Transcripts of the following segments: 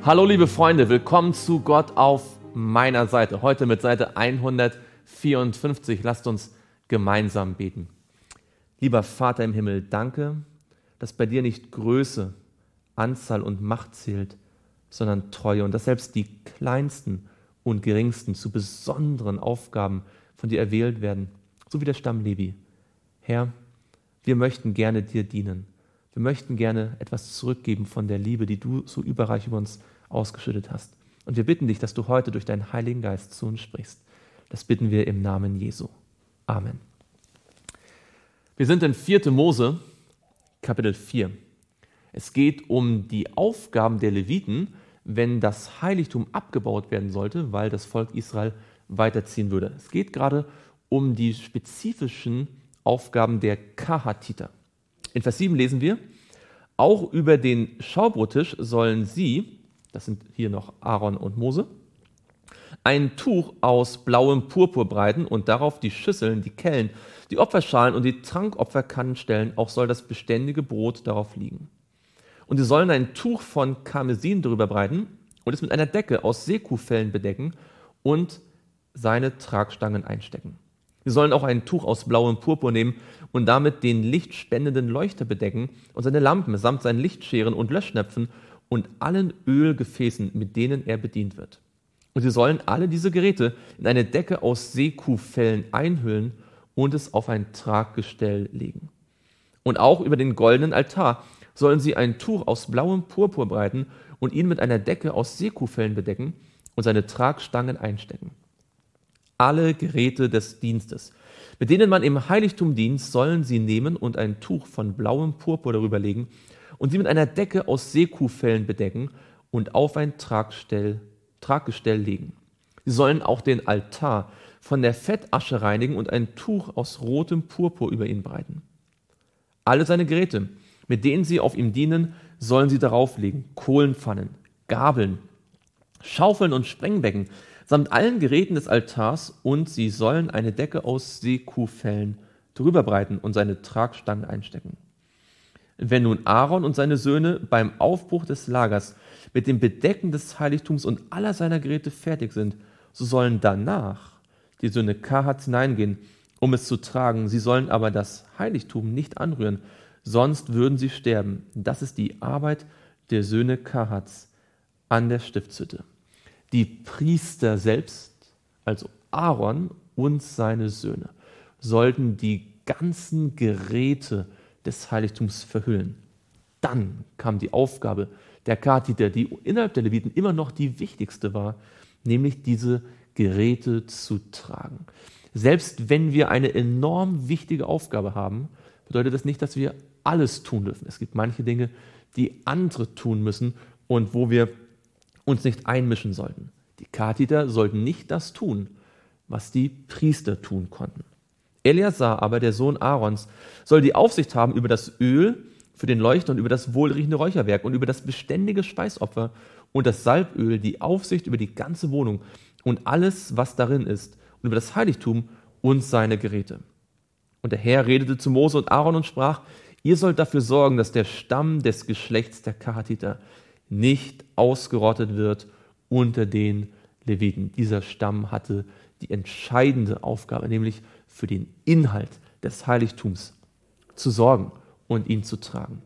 Hallo liebe Freunde, willkommen zu Gott auf meiner Seite. Heute mit Seite 154. Lasst uns gemeinsam beten. Lieber Vater im Himmel, danke, dass bei dir nicht Größe, Anzahl und Macht zählt, sondern Treue und dass selbst die kleinsten und geringsten zu besonderen Aufgaben von dir erwählt werden, so wie der Stamm Levi. Herr, wir möchten gerne dir dienen. Wir möchten gerne etwas zurückgeben von der Liebe, die du so überreich über uns ausgeschüttet hast. Und wir bitten dich, dass du heute durch deinen Heiligen Geist zu uns sprichst. Das bitten wir im Namen Jesu. Amen. Wir sind in 4. Mose, Kapitel 4. Es geht um die Aufgaben der Leviten, wenn das Heiligtum abgebaut werden sollte, weil das Volk Israel weiterziehen würde. Es geht gerade um die spezifischen Aufgaben der Kahatiter. In Vers 7 lesen wir, auch über den Schaubrottisch sollen sie, das sind hier noch Aaron und Mose, ein Tuch aus blauem Purpur breiten und darauf die Schüsseln, die Kellen, die Opferschalen und die Trankopferkannen stellen, auch soll das beständige Brot darauf liegen. Und sie sollen ein Tuch von Karmesin darüber breiten und es mit einer Decke aus Seekuhfellen bedecken und seine Tragstangen einstecken. Sie sollen auch ein Tuch aus blauem Purpur nehmen und damit den lichtspendenden Leuchter bedecken und seine Lampen samt seinen Lichtscheren und Löschnäpfen und allen Ölgefäßen, mit denen er bedient wird. Und sie sollen alle diese Geräte in eine Decke aus Seekuhfellen einhüllen und es auf ein Traggestell legen. Und auch über den goldenen Altar sollen sie ein Tuch aus blauem Purpur breiten und ihn mit einer Decke aus Seekuhfellen bedecken und seine Tragstangen einstecken. Alle Geräte des Dienstes, mit denen man im Heiligtum dient, sollen sie nehmen und ein Tuch von blauem Purpur darüber legen und sie mit einer Decke aus Seekuhfellen bedecken und auf ein Traggestell legen. Sie sollen auch den Altar von der Fettasche reinigen und ein Tuch aus rotem Purpur über ihn breiten. Alle seine Geräte, mit denen sie auf ihm dienen, sollen sie darauf legen: Kohlenpfannen, Gabeln, Schaufeln und Sprengbecken, samt allen Geräten des Altars, und sie sollen eine Decke aus Seekuhfellen drüber breiten und seine Tragstangen einstecken. Wenn nun Aaron und seine Söhne beim Aufbruch des Lagers mit dem Bedecken des Heiligtums und aller seiner Geräte fertig sind, so sollen danach die Söhne Kahats hineingehen, um es zu tragen. Sie sollen aber das Heiligtum nicht anrühren, sonst würden sie sterben. Das ist die Arbeit der Söhne Kahats an der Stiftshütte. Die Priester selbst, also Aaron und seine Söhne, sollten die ganzen Geräte des Heiligtums verhüllen. Dann kam die Aufgabe der Kahatiter, die innerhalb der Leviten immer noch die wichtigste war, nämlich diese Geräte zu tragen. Selbst wenn wir eine enorm wichtige Aufgabe haben, bedeutet das nicht, dass wir alles tun dürfen. Es gibt manche Dinge, die andere tun müssen und wo wir uns nicht einmischen sollten. Die Kahatiter sollten nicht das tun, was die Priester tun konnten. Eleazar aber, der Sohn Aarons, soll die Aufsicht haben über das Öl für den Leuchter und über das wohlriechende Räucherwerk und über das beständige Speisopfer und das Salböl, die Aufsicht über die ganze Wohnung und alles, was darin ist, und über das Heiligtum und seine Geräte. Und der Herr redete zu Mose und Aaron und sprach: Ihr sollt dafür sorgen, dass der Stamm des Geschlechts der Kahatiter nicht ausgerottet wird unter den Leviten. Dieser Stamm hatte die entscheidende Aufgabe, nämlich für den Inhalt des Heiligtums zu sorgen und ihn zu tragen.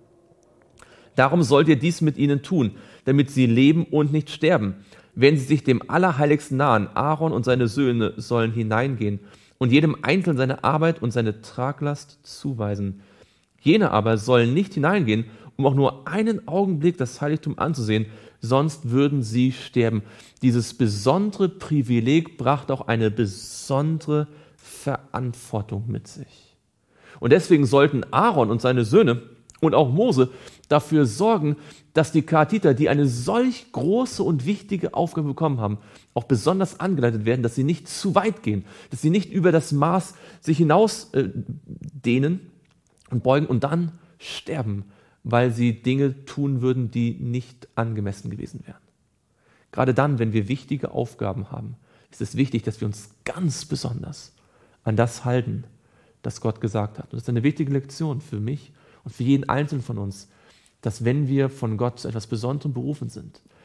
Darum sollt ihr dies mit ihnen tun, damit sie leben und nicht sterben. Wenn sie sich dem Allerheiligsten nahen, Aaron und seine Söhne sollen hineingehen und jedem Einzelnen seine Arbeit und seine Traglast zuweisen. Jene aber sollen nicht hineingehen, um auch nur einen Augenblick das Heiligtum anzusehen, sonst würden sie sterben. Dieses besondere Privileg brachte auch eine besondere Verantwortung mit sich. Und deswegen sollten Aaron und seine Söhne und auch Mose dafür sorgen, dass die Kahatiter, die eine solch große und wichtige Aufgabe bekommen haben, auch besonders angeleitet werden, dass sie nicht zu weit gehen, dass sie nicht über das Maß sich hinaus dehnen und beugen und dann sterben, weil sie Dinge tun würden, die nicht angemessen gewesen wären. Gerade dann, wenn wir wichtige Aufgaben haben, ist es wichtig, dass wir uns ganz besonders an das halten, das Gott gesagt hat. Und das ist eine wichtige Lektion für mich und für jeden Einzelnen von uns, dass wenn wir von Gott zu etwas Besonderem berufen sind,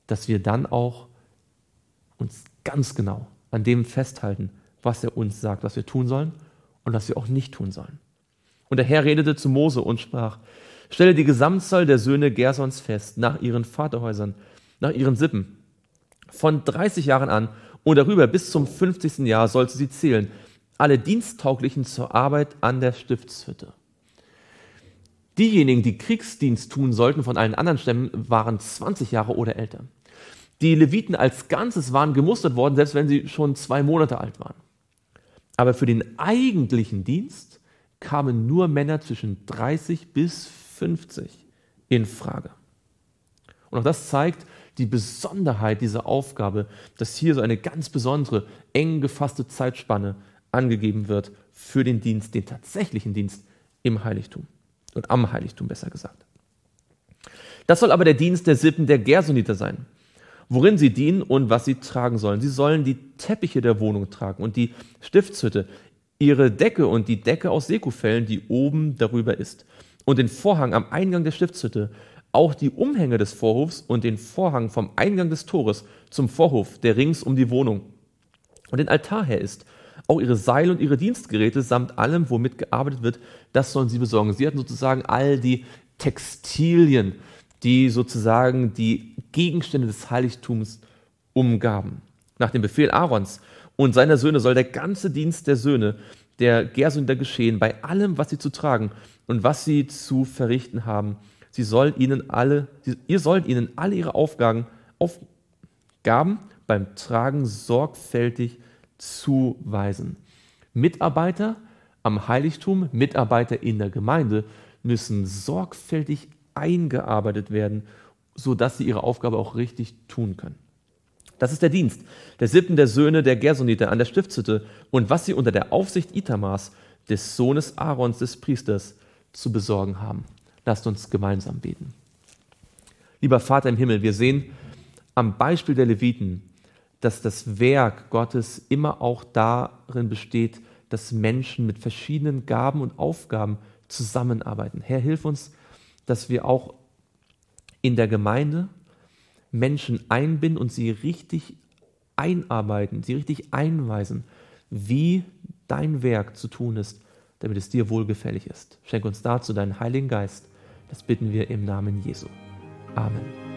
dass wir dann auch uns ganz genau an dem festhalten, was er uns sagt, was wir tun sollen und was wir auch nicht tun sollen. Und der Herr redete zu Mose und sprach: Stelle die Gesamtzahl der Söhne Gersons fest, nach ihren Vaterhäusern, nach ihren Sippen. Von 30 Jahren an und darüber bis zum 50. Jahr sollst du sie zählen, alle Diensttauglichen zur Arbeit an der Stiftshütte. Diejenigen, die Kriegsdienst tun sollten von allen anderen Stämmen, waren 20 Jahre oder älter. Die Leviten als Ganzes waren gemustert worden, selbst wenn sie schon 2 Monate alt waren. Aber für den eigentlichen Dienst kamen nur Männer zwischen 30 bis 50 in Frage. Und auch das zeigt die Besonderheit dieser Aufgabe, dass hier so eine ganz besondere, eng gefasste Zeitspanne angegeben wird für den Dienst, den tatsächlichen Dienst im Heiligtum und am Heiligtum besser gesagt. Das soll aber der Dienst der Sippen der Gersoniter sein, worin sie dienen und was sie tragen sollen. Sie sollen die Teppiche der Wohnung tragen und die Stiftshütte, ihre Decke und die Decke aus Sekufellen, die oben darüber ist, und den Vorhang am Eingang der Stiftshütte, auch die Umhänge des Vorhofs und den Vorhang vom Eingang des Tores zum Vorhof, der rings um die Wohnung und den Altar her ist, auch ihre Seile und ihre Dienstgeräte samt allem, womit gearbeitet wird, das sollen sie besorgen. Sie hatten sozusagen all die Textilien, die sozusagen die Gegenstände des Heiligtums umgaben. Nach dem Befehl Aarons und seiner Söhne soll der ganze Dienst der Söhne der Gersoniter geschehen, bei allem, was sie zu tragen und was sie zu verrichten haben. Ihr sollt ihnen alle ihre Aufgaben beim Tragen sorgfältig zuweisen. Mitarbeiter am Heiligtum, Mitarbeiter in der Gemeinde müssen sorgfältig eingearbeitet werden, sodass sie ihre Aufgabe auch richtig tun können. Das ist der Dienst der Sippen der Söhne der Gersoniter an der Stiftshütte und was sie unter der Aufsicht Itamars, des Sohnes Aarons, des Priesters, zu besorgen haben. Lasst uns gemeinsam beten. Lieber Vater im Himmel, wir sehen am Beispiel der Leviten, dass das Werk Gottes immer auch darin besteht, dass Menschen mit verschiedenen Gaben und Aufgaben zusammenarbeiten. Herr, hilf uns, dass wir auch in der Gemeinde Menschen einbinden und sie richtig einarbeiten, sie richtig einweisen, wie dein Werk zu tun ist, damit es dir wohlgefällig ist. Schenk uns dazu deinen Heiligen Geist. Das bitten wir im Namen Jesu. Amen.